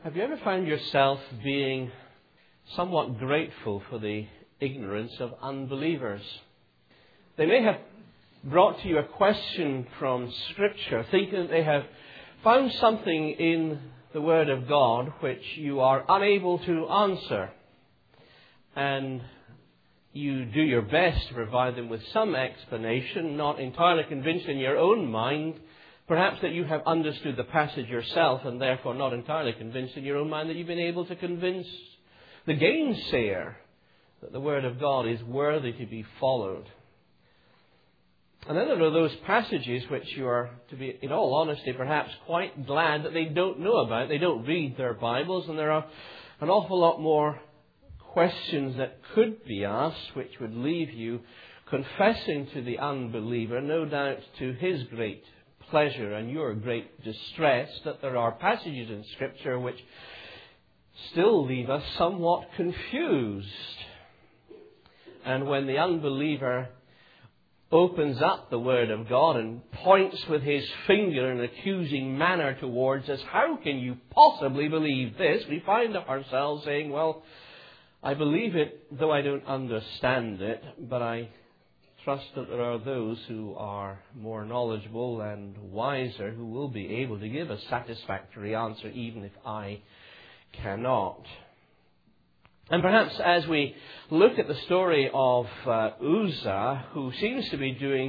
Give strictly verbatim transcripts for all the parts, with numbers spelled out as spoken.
Have you ever found yourself being somewhat grateful for the ignorance of unbelievers? They may have brought to you a question from Scripture, thinking that they have found something in the Word of God which you are unable to answer. And you do your best to provide them with some explanation, not entirely convinced in your own mind, perhaps that you have understood the passage yourself and therefore not entirely convinced in your own mind that you've been able to convince the gainsayer that the Word of God is worthy to be followed. And then there are those passages which you are, to be in all honesty, perhaps quite glad that they don't know about. They don't read their Bibles, and there are an awful lot more questions that could be asked which would leave you confessing to the unbeliever, no doubt to his great pleasure and your great distress, that there are passages in Scripture which still leave us somewhat confused. And when the unbeliever opens up the Word of God and points with his finger in an accusing manner towards us, how can you possibly believe this? We find ourselves saying, well, I believe it, though I don't understand it, but I trust that there are those who are more knowledgeable and wiser who will be able to give a satisfactory answer, even if I cannot. And perhaps as we look at the story of uh, Uzzah, who seems to be doing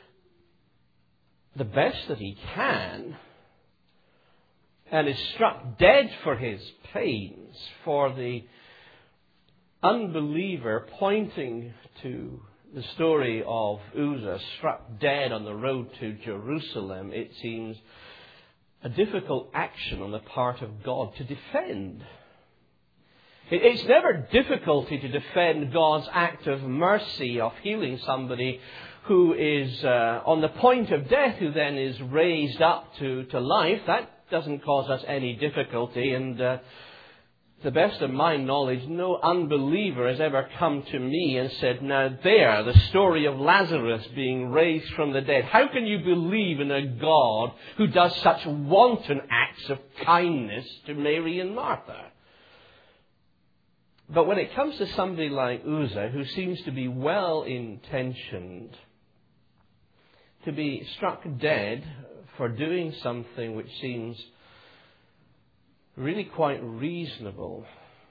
the best that he can, and is struck dead for his pains, for the unbeliever pointing to the story of Uzzah struck dead on the road to Jerusalem, it seems a difficult action on the part of God to defend. It's never difficulty to defend God's act of mercy of healing somebody who is uh, on the point of death, who then is raised up to, to life. That doesn't cause us any difficulty, and uh, to the best of my knowledge, no unbeliever has ever come to me and said, now there, the story of Lazarus being raised from the dead. How can you believe in a God who does such wanton acts of kindness to Mary and Martha? But when it comes to somebody like Uzzah, who seems to be well-intentioned, to be struck dead for doing something which seems really quite reasonable,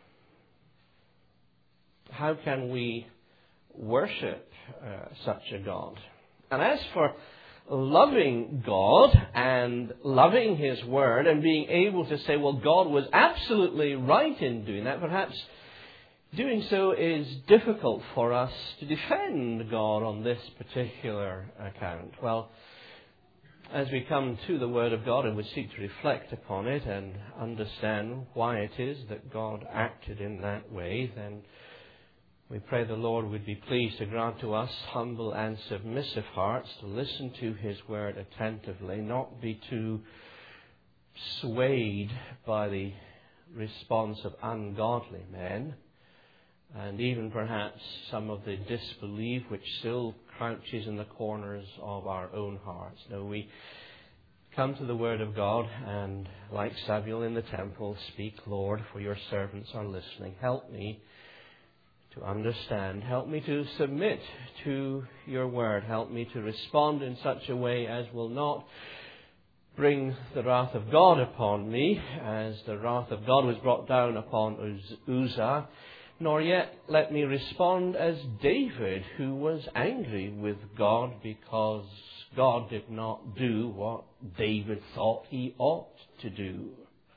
how can we worship uh, such a God? And as for loving God and loving His Word and being able to say, well, God was absolutely right in doing that, perhaps doing so is difficult for us to defend God on this particular account. Well, as we come to the Word of God and we seek to reflect upon it and understand why it is that God acted in that way, then we pray the Lord would be pleased to grant to us humble and submissive hearts to listen to His Word attentively, not be too swayed by the response of ungodly men, and even perhaps some of the disbelief which still crouches in the corners of our own hearts. No, we come to the Word of God and, like Samuel in the temple, speak, Lord, for your servants are listening. Help me to understand. Help me to submit to your Word. Help me to respond in such a way as will not bring the wrath of God upon me, as the wrath of God was brought down upon Uzzah, nor yet let me respond as David, who was angry with God because God did not do what David thought he ought to do.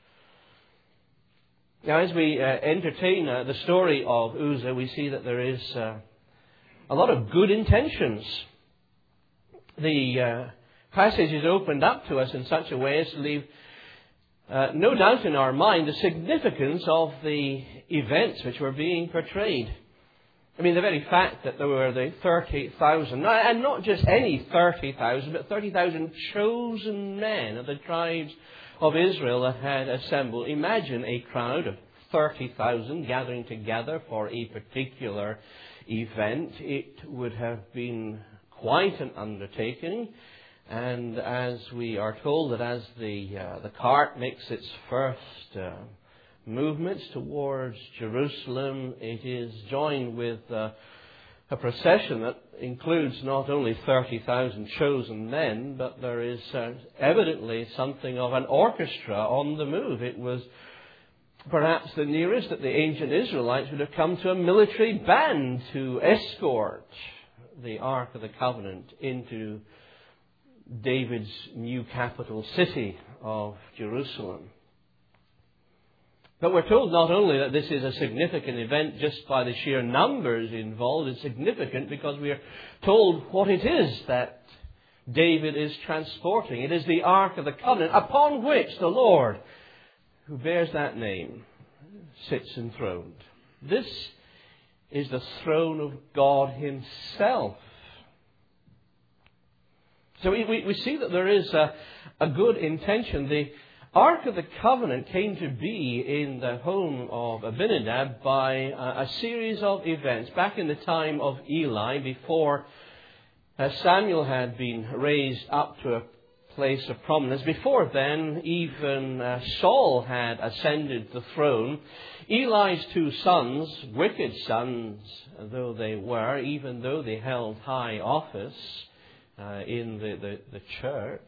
Now, as we uh, entertain uh, the story of Uzzah, we see that there is uh, a lot of good intentions. The uh, passage is opened up to us in such a way as to leave Uh, no doubt in our mind the significance of the events which were being portrayed. I mean, the very fact that there were the thirty thousand, and not just any thirty thousand, but thirty thousand chosen men of the tribes of Israel that had assembled. Imagine a crowd of thirty thousand gathering together for a particular event. It would have been quite an undertaking. And as we are told that as the uh, the cart makes its first uh, movements towards Jerusalem, it is joined with uh, a procession that includes not only thirty thousand chosen men, but there is uh, evidently something of an orchestra on the move. It was perhaps the nearest that the ancient Israelites would have come to a military band to escort the Ark of the Covenant into David's new capital city of Jerusalem. But we're told not only that this is a significant event just by the sheer numbers involved, it's significant because we are told what it is that David is transporting. It is the Ark of the Covenant upon which the Lord, who bears that name, sits enthroned. This is the throne of God Himself. So we, we, we see that there is a, a good intention. The Ark of the Covenant came to be in the home of Abinadab by a, a series of events. Back in the time of Eli, before uh, Samuel had been raised up to a place of prominence, before then even uh, Saul had ascended the throne, Eli's two sons, wicked sons though they were, even though they held high office uh, in the, the, the church,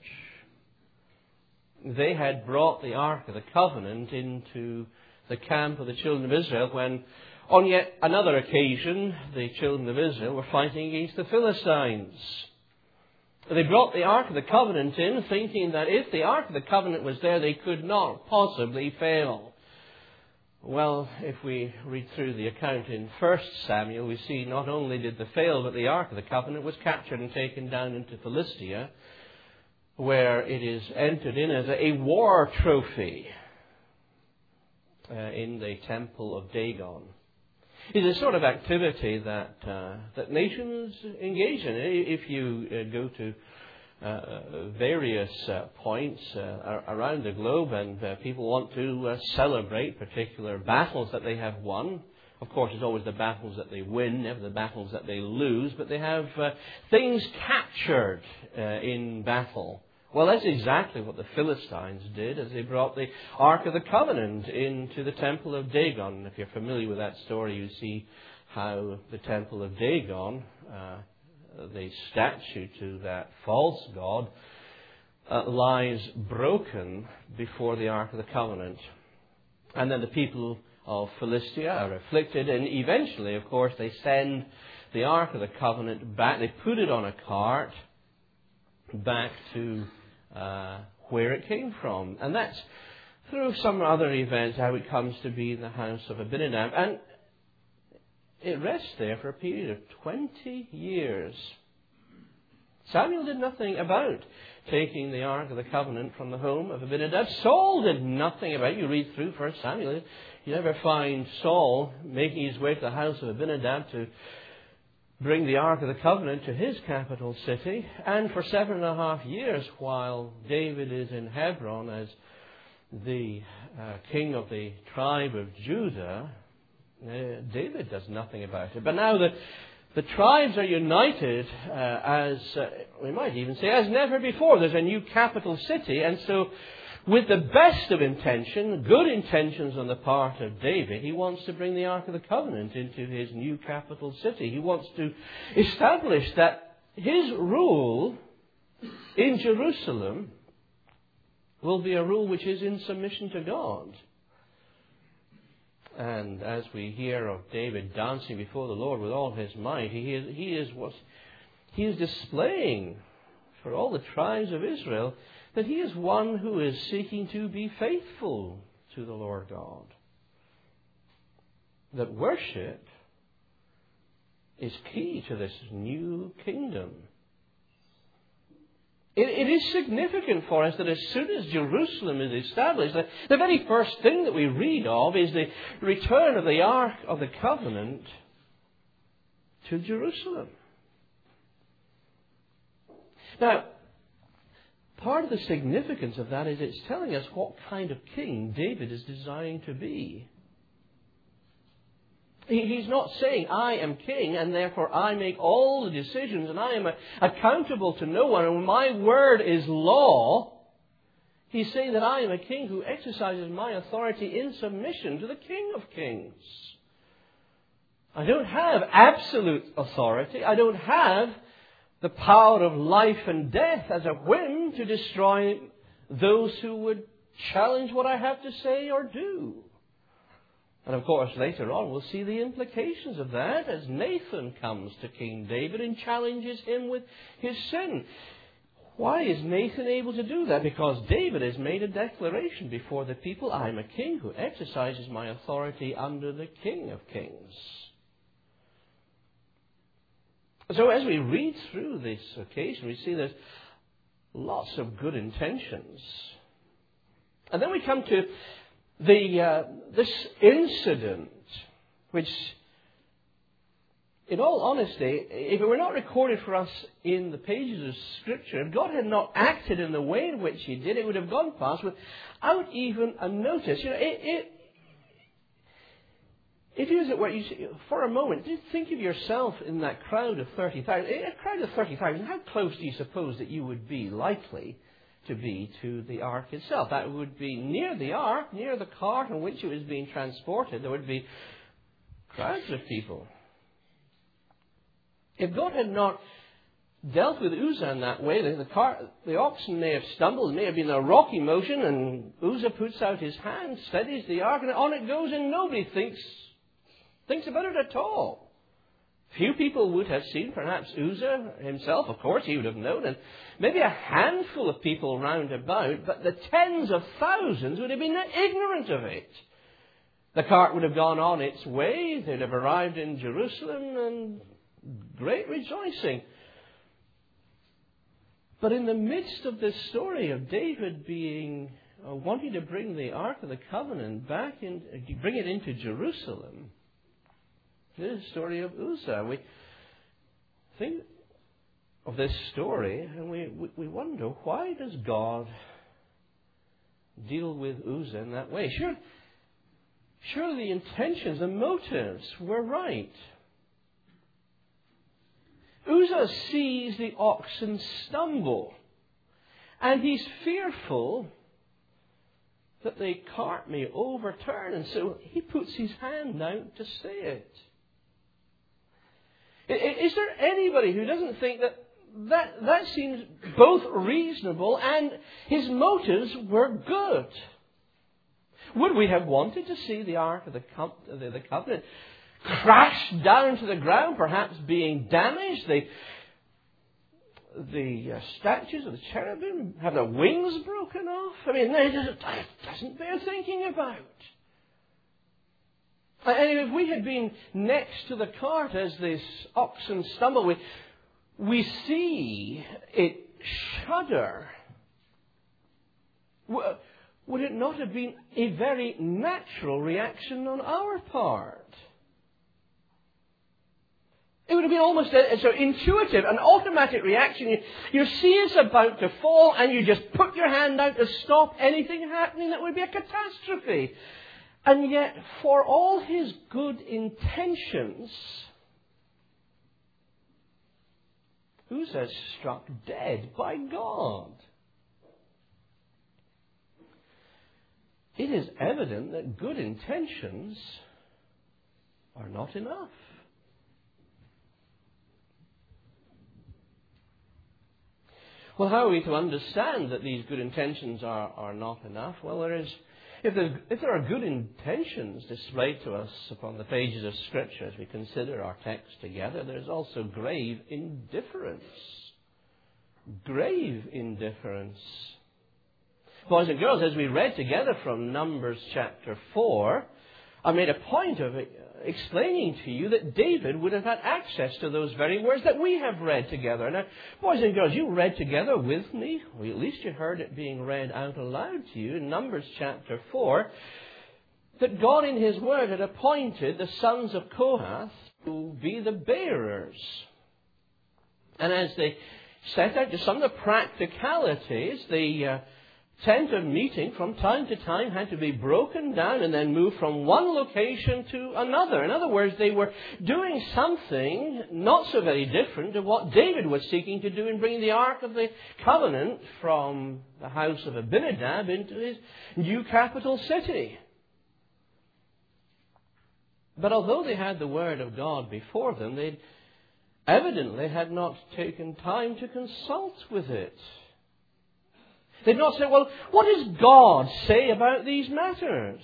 they had brought the Ark of the Covenant into the camp of the children of Israel when, on yet another occasion, the children of Israel were fighting against the Philistines. They brought the Ark of the Covenant in, thinking that if the Ark of the Covenant was there, they could not possibly fail. Well, if we read through the account in First Samuel, we see not only did they fail, but the Ark of the Covenant was captured and taken down into Philistia, where it is entered in as a war trophy uh, in the temple of Dagon. It is a sort of activity that uh, that nations engage in. If you uh, go to uh, various uh, points uh, around the globe and uh, people want to uh, celebrate particular battles that they have won, of course it's always the battles that they win, never the battles that they lose, but they have uh, things captured uh, in battle. Well, that's exactly what the Philistines did as they brought the Ark of the Covenant into the temple of Dagon. If you're familiar with that story, you see how the temple of Dagon, uh, the statue to that false god, uh, lies broken before the Ark of the Covenant. And then the people of Philistia are afflicted, and eventually, of course, they send the Ark of the Covenant back. They put it on a cart back to uh, where it came from. And that's through some other events how it comes to be in the house of Abinadab. And it rests there for a period of twenty years. Samuel did nothing about taking the Ark of the Covenant from the home of Abinadab. Saul did nothing about it. You read through First Samuel, you never find Saul making his way to the house of Abinadab to bring the Ark of the Covenant to his capital city. And for seven and a half years, while David is in Hebron as the uh, king of the tribe of Judah, uh, David does nothing about it. But now the, the tribes are united uh, as, uh, we might even say, as never before. There's a new capital city, and so with the best of intention, good intentions on the part of David, he wants to bring the Ark of the Covenant into his new capital city. He wants to establish that his rule in Jerusalem will be a rule which is in submission to God. And as we hear of David dancing before the Lord with all his might, he is, he is, what, he is displaying for all the tribes of Israel that he is one who is seeking to be faithful to the Lord God. That worship is key to this new kingdom. It, it is significant for us that as soon as Jerusalem is established, the, the very first thing that we read of is the return of the Ark of the Covenant to Jerusalem. Now, part of the significance of that is it's telling us what kind of king David is desiring to be. He's not saying, I am king and therefore I make all the decisions and I am accountable to no one and my word is law. He's saying that I am a king who exercises my authority in submission to the King of Kings. I don't have absolute authority. I don't have the power of life and death as a whim to destroy those who would challenge what I have to say or do. And of course, later on, we'll see the implications of that as Nathan comes to King David and challenges him with his sin. Why is Nathan able to do that? Because David has made a declaration before the people, I am a king who exercises my authority under the King of Kings. So as we read through this occasion, we see there's lots of good intentions. And then we come to the uh, this incident, which, in all honesty, if it were not recorded for us in the pages of Scripture, if God had not acted in the way in which He did, it would have gone past without even a notice. You know, it, it, if you, as it were, you see, for a moment, just think of yourself in that crowd of thirty thousand. A crowd of thirty thousand, how close do you suppose that you would be likely to be to the ark itself? That would be near the ark, near the cart in which it was being transported. There would be crowds of people. If God had not dealt with Uzzah in that way, the, cart, the oxen may have stumbled, it may have been a rocky motion, and Uzzah puts out his hand, steadies the ark, and on it goes, and nobody thinks thinks about it at all. Few people would have seen, perhaps Uzzah himself, of course, he would have known, and maybe a handful of people round about, but the tens of thousands would have been ignorant of it. The cart would have gone on its way, they'd have arrived in Jerusalem, and great rejoicing. But in the midst of this story of David being, uh, wanting to bring the Ark of the Covenant back in, uh, bring it into Jerusalem, this is the story of Uzzah. We think of this story and we, we, we wonder, why does God deal with Uzzah in that way? Sure, surely the intentions, the motives were right. Uzzah sees the oxen stumble, and he's fearful that the cart may overturn, and so he puts his hand out to stay it. Is there anybody who doesn't think that that, that seems both reasonable and his motives were good? Would we have wanted to see the Ark of the, Co- the, the Covenant crash down to the ground, perhaps being damaged? The, the uh, statues of the cherubim have their wings broken off? I mean, it doesn't, it doesn't bear thinking about. And if we had been next to the cart as this oxen stumble, we, we see it shudder. Would it not have been a very natural reaction on our part? It would have been almost a, a, so intuitive, an automatic reaction. You, you see it's about to fall and you just put your hand out to stop anything happening. That would be a catastrophe. And yet, for all his good intentions, Uzzah is struck dead by God. It is evident that good intentions are not enough. Well, how are we to understand that these good intentions are, are not enough? Well, there is, if, if there are good intentions displayed to us upon the pages of Scripture as we consider our text together, there's also grave indifference. Grave indifference. Boys and girls, as we read together from Numbers chapter four, I made a point of explaining to you that David would have had access to those very words that we have read together. Now, boys and girls, you read together with me, or at least you heard it being read out aloud to you in Numbers chapter four, that God in His Word had appointed the sons of Kohath to be the bearers. And as they set out to some of the practicalities, the uh, tent of meeting from time to time had to be broken down and then moved from one location to another. In other words, they were doing something not so very different to what David was seeking to do in bringing the Ark of the Covenant from the house of Abinadab into his new capital city. But although they had the Word of God before them, they evidently had not taken time to consult with it. They'd not say, well, what does God say about these matters?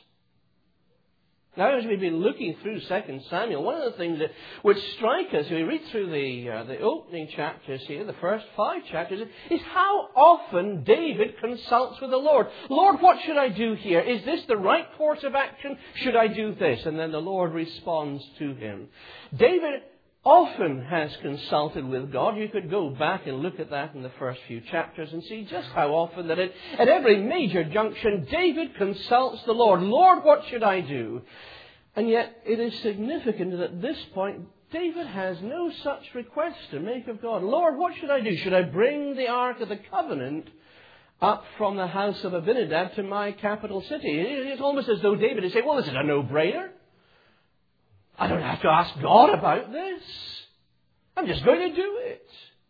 Now, as we've been looking through Second Samuel, one of the things that would strike us, we read through the uh, the opening chapters here, the first five chapters, is how often David consults with the Lord. Lord, what should I do here? Is this the right course of action? Should I do this? And then the Lord responds to him. David often has consulted with God. You could go back and look at that in the first few chapters and see just how often that it, at every major junction, David consults the Lord. Lord, what should I do? And yet it is significant that at this point, David has no such request to make of God. Lord, what should I do? Should I bring the Ark of the Covenant up from the house of Abinadab to my capital city? It's almost as though David is saying, well, this is a no-brainer. I don't have to ask God about this. I'm just going to do it.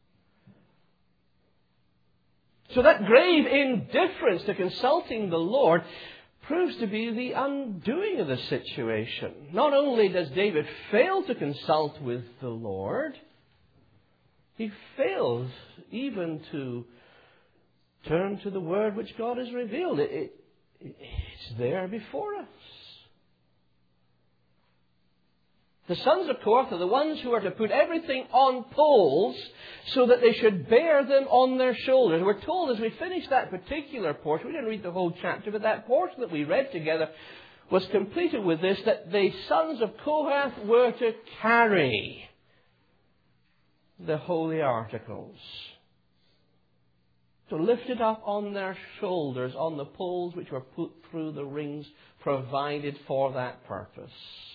So that grave indifference to consulting the Lord proves to be the undoing of the situation. Not only does David fail to consult with the Lord, he fails even to turn to the Word which God has revealed. It, it, it's there before us. The sons of Korah are the ones who are to put everything on poles so that they should bear them on their shoulders. We're told as we finish that particular portion, we didn't read the whole chapter, but that portion that we read together was completed with this, that the sons of Kohath were to carry the holy articles. To lift it up on their shoulders, on the poles which were put through the rings provided for that purpose.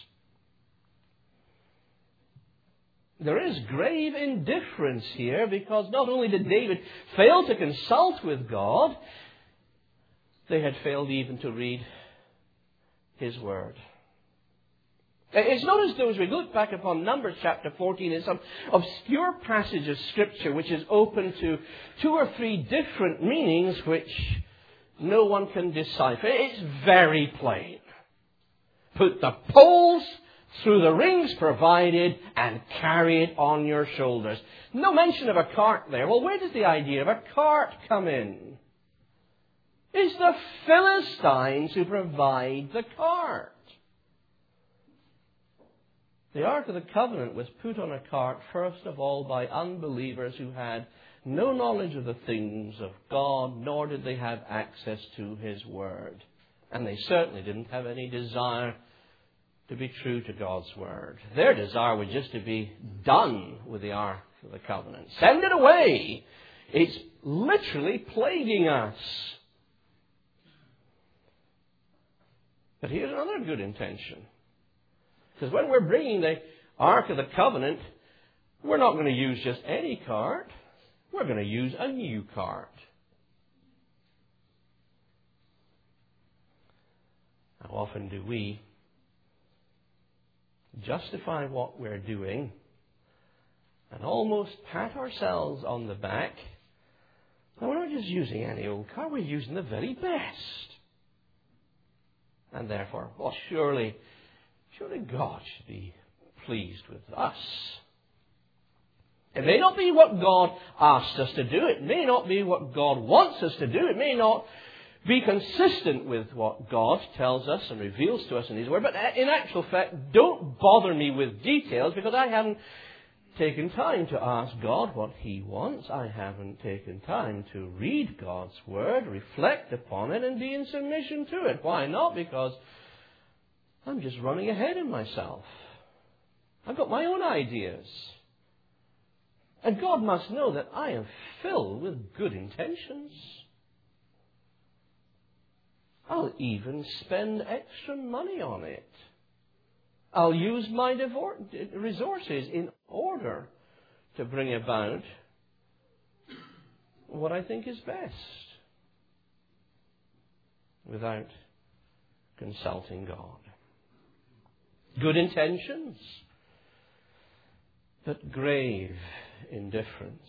There is grave indifference here because not only did David fail to consult with God, they had failed even to read His Word. It's not as though as we look back upon Numbers chapter fourteen in some obscure passage of Scripture which is open to two or three different meanings which no one can decipher. It's very plain. Put the poles through the rings provided and carry it on your shoulders. No mention of a cart there. Well, where does the idea of a cart come in? It's the Philistines who provide the cart. The Ark of the Covenant was put on a cart, first of all, by unbelievers who had no knowledge of the things of God, nor did they have access to His Word. And they certainly didn't have any desire to be true to God's Word. Their desire was just to be done with the Ark of the Covenant. Send it away. It's literally plaguing us. But here's another good intention. Because when we're bringing the Ark of the Covenant, we're not going to use just any cart. We're going to use a new cart. How often do we justify what we're doing and almost pat ourselves on the back? Now, we're not just using any old car, we're using the very best. And therefore, well, surely, surely God should be pleased with us. It may not be what God asks us to do. It may not be what God wants us to do. It may not be consistent with what God tells us and reveals to us in His Word. But in actual fact, don't bother me with details because I haven't taken time to ask God what He wants. I haven't taken time to read God's Word, reflect upon it, and be in submission to it. Why not? Because I'm just running ahead of myself. I've got my own ideas. And God must know that I am filled with good intentions. I'll even spend extra money on it. I'll use my devor- resources in order to bring about what I think is best. without consulting God. Good intentions, but grave indifference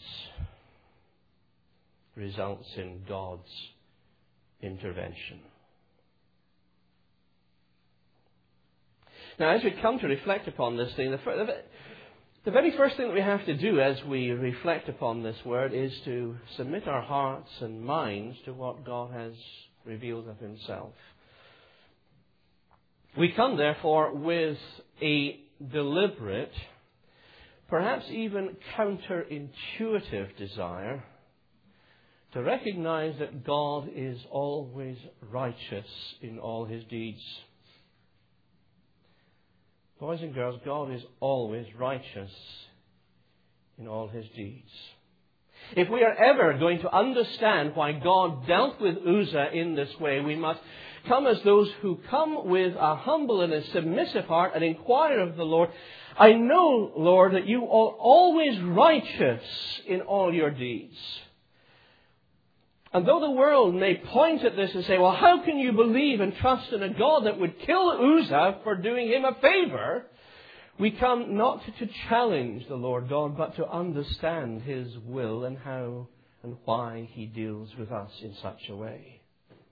results in God's intervention. Now, as we come to reflect upon this thing, the, fir- the very first thing that we have to do as we reflect upon this word is to submit our hearts and minds to what God has revealed of Himself. We come, therefore, with a deliberate, perhaps even counterintuitive desire to recognize that God is always righteous in all His deeds. Boys and girls, God is always righteous in all His deeds. If we are ever going to understand why God dealt with Uzzah in this way, we must come as those who come with a humble and a submissive heart and inquire of the Lord, I know, Lord, that you are always righteous in all your deeds. And though the world may point at this and say, well, how can you believe and trust in a God that would kill Uzzah for doing him a favor? We come not to challenge the Lord God, but to understand His will and how and why He deals with us in such a way.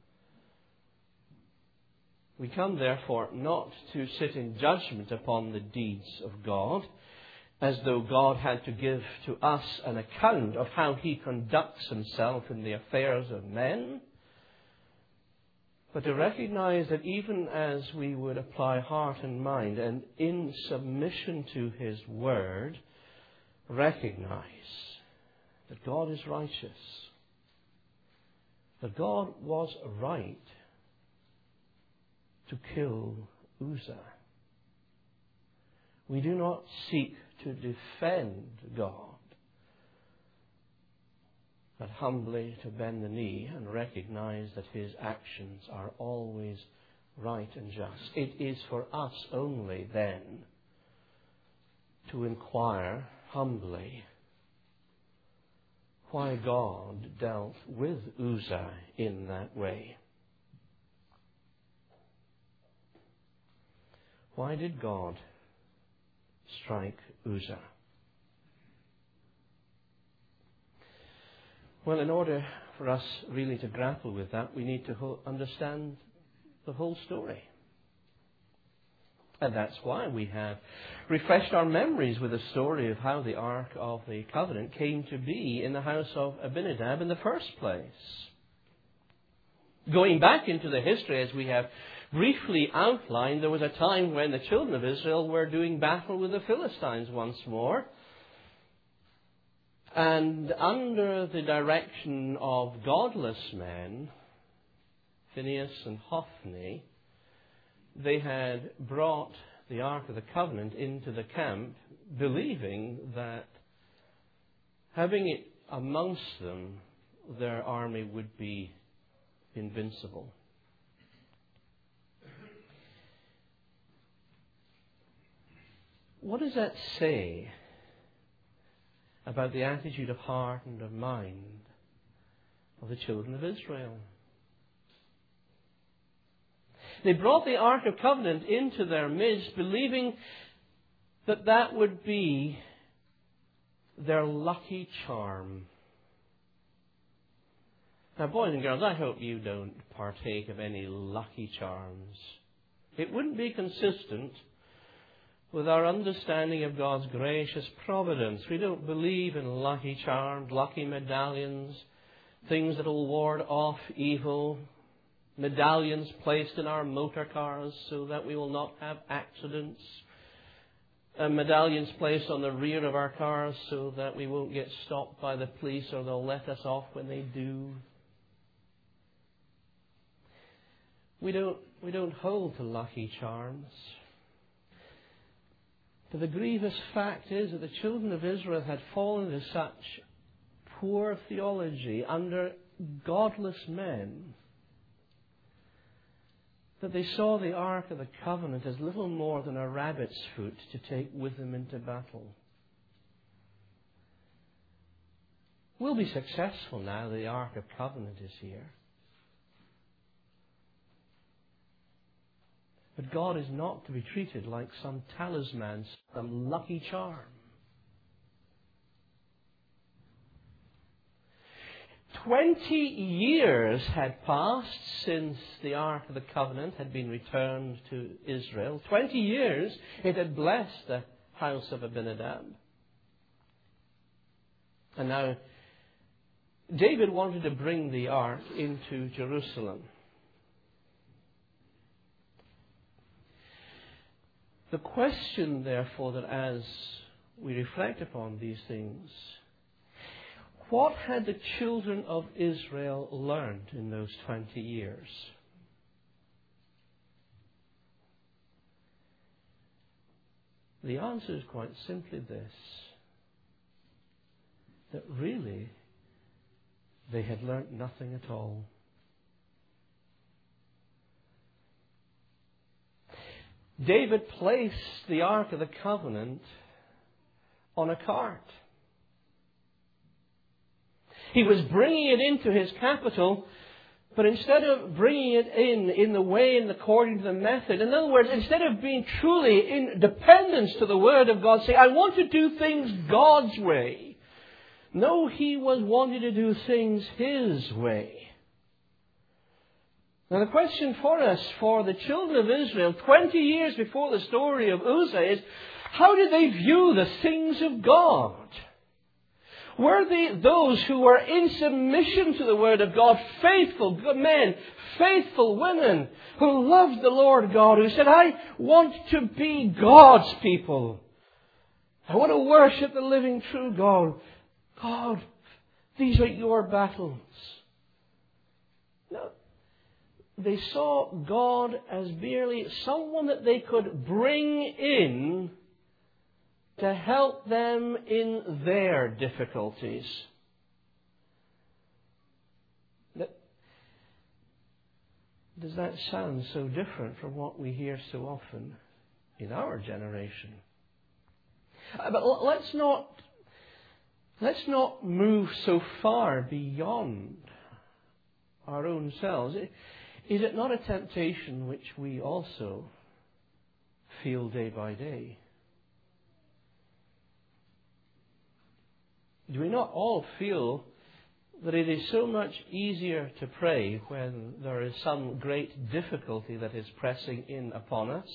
We come, therefore, not to sit in judgment upon the deeds of God, as though God had to give to us an account of how He conducts Himself in the affairs of men, but to recognize that even as we would apply heart and mind and in submission to His Word, recognize that God is righteous, that God was right to kill Uzzah. We do not seek to defend God, but humbly to bend the knee and recognize that His actions are always right and just. It is for us only then to inquire humbly why God dealt with Uzzah in that way. Why did God strike Uzzah? Well, in order for us really to grapple with that, we need to ho- understand the whole story. And that's why we have refreshed our memories with the story of how the Ark of the Covenant came to be in the house of Abinadab in the first place. Going back into the history, as we have briefly outlined, there was a time when the children of Israel were doing battle with the Philistines once more. And under the direction of godless men, Phinehas and Hophni, they had brought the Ark of the Covenant into the camp, believing that having it amongst them, their army would be invincible. What does that say about the attitude of heart and of mind of the children of Israel? They brought the Ark of Covenant into their midst, believing that that would be their lucky charm. Now, boys and girls, I hope you don't partake of any lucky charms. It wouldn't be consistent with our understanding of God's gracious providence. We don't believe in lucky charms, lucky medallions, things that will ward off evil, medallions placed in our motor cars so that we will not have accidents, and medallions placed on the rear of our cars so that we won't get stopped by the police or they'll let us off when they do. We don't, we don't hold to lucky charms. But the grievous fact is that the children of Israel had fallen into such poor theology under godless men that they saw the Ark of the Covenant as little more than a rabbit's foot to take with them into battle. We'll be successful now that the Ark of Covenant is here. But God is not to be treated like some talisman, some lucky charm. Twenty years had passed since the Ark of the Covenant had been returned to Israel. Twenty years it had blessed the house of Abinadab. And now David wanted to bring the Ark into Jerusalem. The question, therefore, that as we reflect upon these things, what had the children of Israel learned in those twenty years? The answer is quite simply this, that really they had learnt nothing at all. David placed the Ark of the Covenant on a cart. He was bringing it into his capital, but instead of bringing it in in the way and according to the method, in other words, instead of being truly in dependence to the Word of God, saying, I want to do things God's way. No, he was wanting to do things his way. Now the question for us, for the children of Israel, twenty years before the story of Uzzah, is how did they view the things of God? Were they those who were in submission to the Word of God, faithful men, faithful women, who loved the Lord God, who said, I want to be God's people. I want to worship the living true God. God, these are your battles. No. They saw God as merely someone that they could bring in to help them in their difficulties. Does that sound so different from what we hear so often in our generation? But let's not, let's not move so far beyond our own selves. Is it not a temptation which we also feel day by day? Do we not all feel that it is so much easier to pray when there is some great difficulty that is pressing in upon us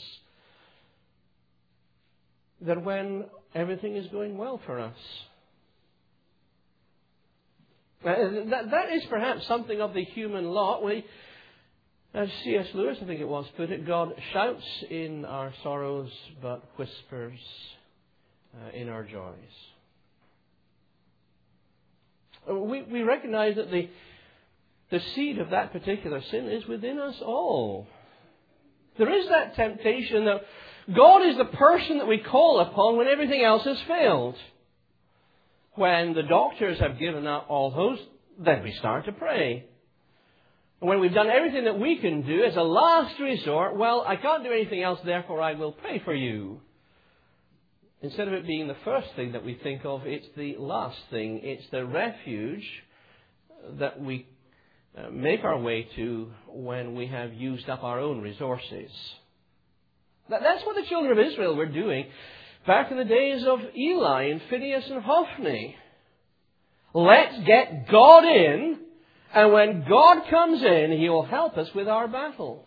than when everything is going well for us? That, that is perhaps something of the human lot. We, as C S Lewis, I think it was, put it, God shouts in our sorrows but whispers uh, in our joys. We, we recognize that the, the seed of that particular sin is within us all. There is that temptation that God is the person that we call upon when everything else has failed. When the doctors have given up all hope, then we start to pray. And when we've done everything that we can do as a last resort, well, I can't do anything else, therefore I will pray for you. Instead of it being the first thing that we think of, it's the last thing. It's the refuge that we uh, make our way to when we have used up our own resources. That, that's what the children of Israel were doing back in the days of Eli and Phinehas and Hophni. Let's get God in, and when God comes in, He will help us with our battles.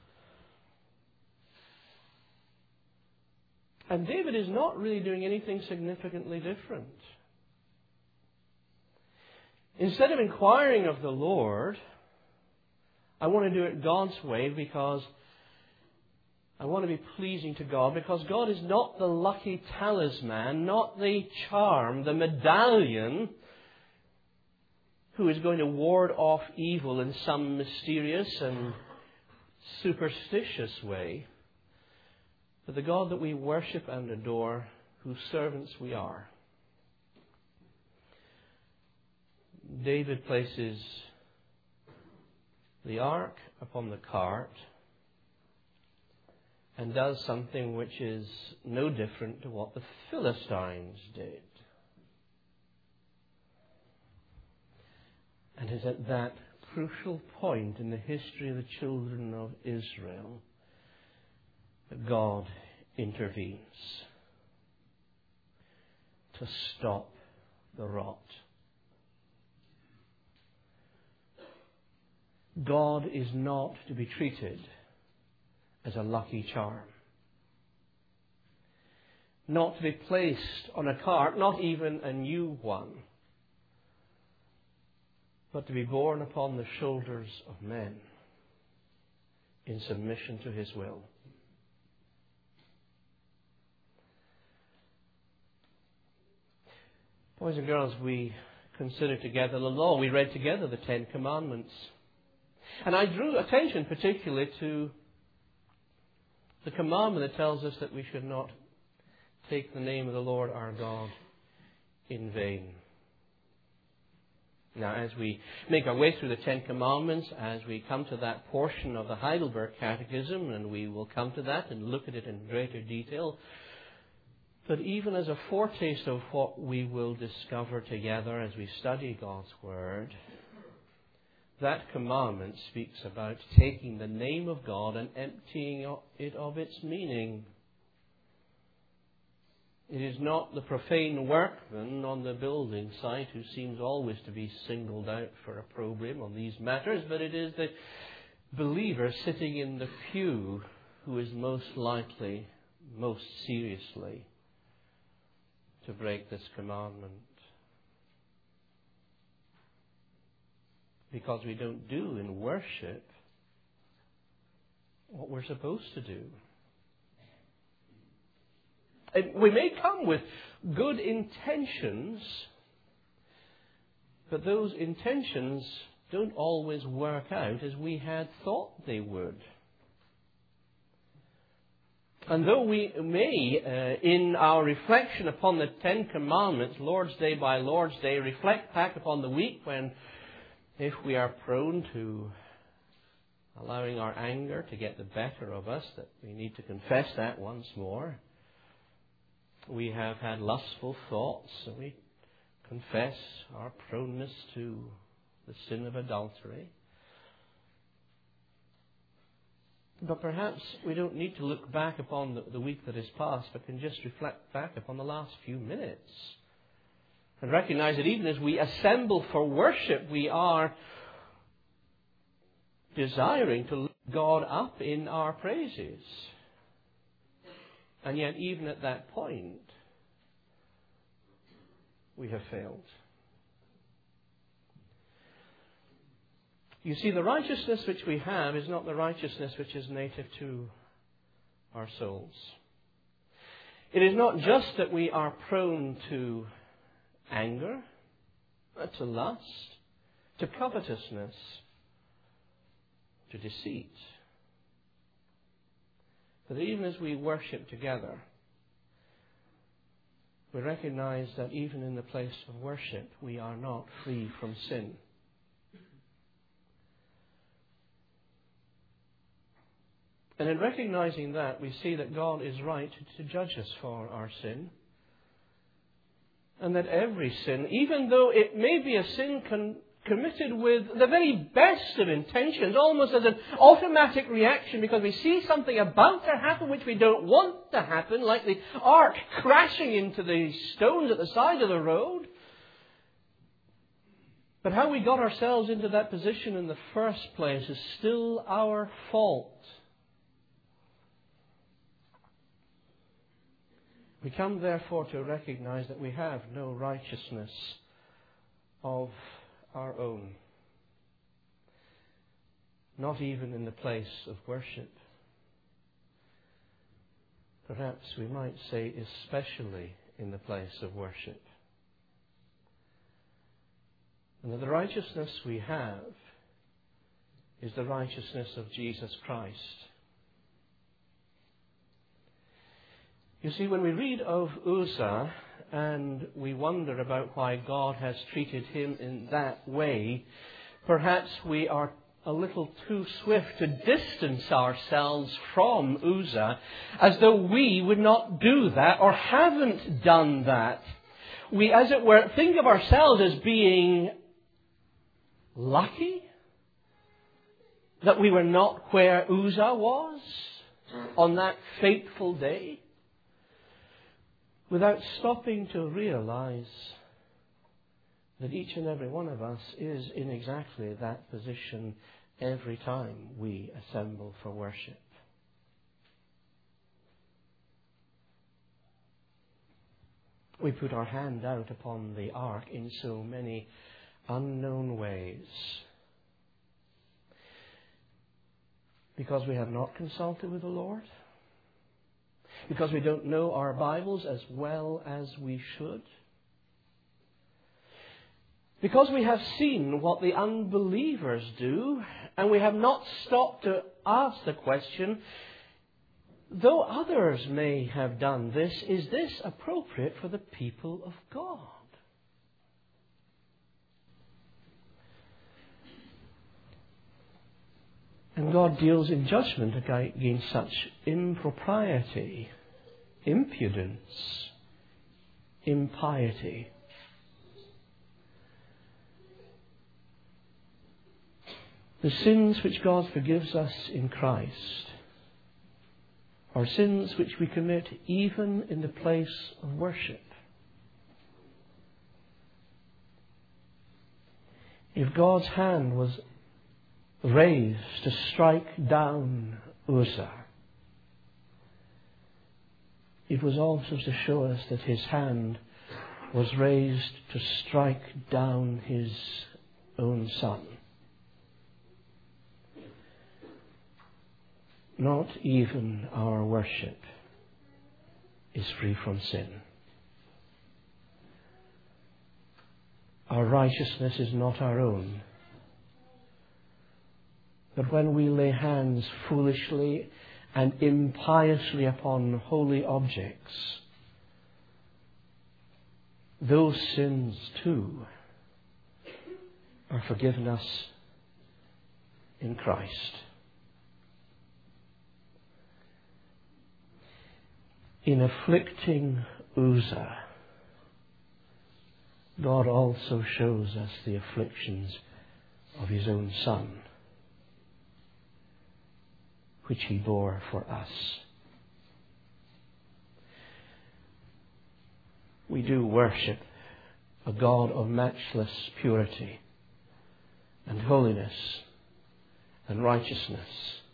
And David is not really doing anything significantly different. Instead of inquiring of the Lord, I want to do it God's way because I want to be pleasing to God, because God is not the lucky talisman, not the charm, the medallion who is going to ward off evil in some mysterious and superstitious way. But the God that we worship and adore, whose servants we are. David places the ark upon the cart and does something which is no different to what the Philistines did. And is at that crucial point in the history of the children of Israel God intervenes to stop the rot. God is not to be treated as a lucky charm. Not to be placed on a cart, not even a new one, but to be borne upon the shoulders of men in submission to His will. Boys and girls, we consider together the law. We read together the Ten Commandments. And I drew attention particularly to the commandment that tells us that we should not take the name of the Lord our God in vain. Now, as we make our way through the Ten Commandments, as we come to that portion of the Heidelberg Catechism, and we will come to that and look at it in greater detail, but even as a foretaste of what we will discover together as we study God's Word, that commandment speaks about taking the name of God and emptying it of its meaning. It is not the profane workman on the building site who seems always to be singled out for opprobrium on these matters, but it is the believer sitting in the pew who is most likely, most seriously, to break this commandment. Because we don't do in worship what we're supposed to do. And we may come with good intentions, but those intentions don't always work out as we had thought they would. And though we may, uh, in our reflection upon the Ten Commandments, Lord's Day by Lord's Day, reflect back upon the week when, if we are prone to allowing our anger to get the better of us, that we need to confess that once more. We have had lustful thoughts, and we confess our proneness to the sin of adultery. But perhaps we don't need to look back upon the, the week that has passed, but can just reflect back upon the last few minutes. And recognize that even as we assemble for worship, we are desiring to lift God up in our praises. And yet, even at that point, we have failed. You see, the righteousness which we have is not the righteousness which is native to our souls. It is not just that we are prone to anger, to lust, to covetousness, to deceit. But even as we worship together, we recognize that even in the place of worship, we are not free from sin. And in recognizing that, we see that God is right to judge us for our sin. And that every sin, even though it may be a sin con- committed with the very best of intentions, almost as an automatic reaction because we see something about to happen which we don't want to happen, like the ark crashing into the stones at the side of the road. But how we got ourselves into that position in the first place is still our fault. We come therefore to recognize that we have no righteousness of our own. Not even in the place of worship. Perhaps we might say especially in the place of worship. And that the righteousness we have is the righteousness of Jesus Christ. You see, when we read of Uzzah and we wonder about why God has treated him in that way, perhaps we are a little too swift to distance ourselves from Uzzah as though we would not do that or haven't done that. We, as it were, think of ourselves as being lucky that we were not where Uzzah was, on that fateful day without stopping to realize that each and every one of us is in exactly that position every time we assemble for worship. We put our hand out upon the ark in so many unknown ways because we have not consulted with the Lord, because we don't know our Bibles as well as we should, because we have seen what the unbelievers do and we have not stopped to ask the question, though others may have done this, is this appropriate for the people of God? And God deals in judgment against such impropriety, impudence, impiety. The sins which God forgives us in Christ are sins which we commit even in the place of worship. If God's hand was raised to strike down Uzzah, it was also to show us that his hand was raised to strike down his own son. Not even our worship is free from sin. Our righteousness is not our own. But when we lay hands foolishly and impiously upon holy objects, those sins too are forgiven us in Christ. In afflicting Uzzah, God also shows us the afflictions of his own Son, which he bore for us. We do worship a God of matchless purity and holiness and righteousness.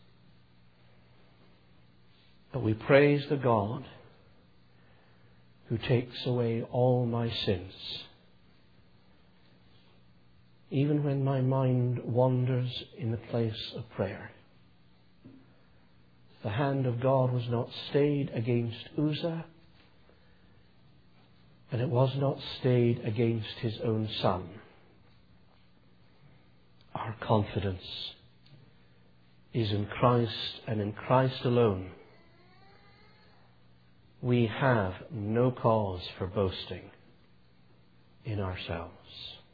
But we praise the God who takes away all my sins. Even when my mind wanders in the place of prayer. The hand of God was not stayed against Uzzah, and it was not stayed against his own son. Our confidence is in Christ and in Christ alone. We have no cause for boasting in ourselves.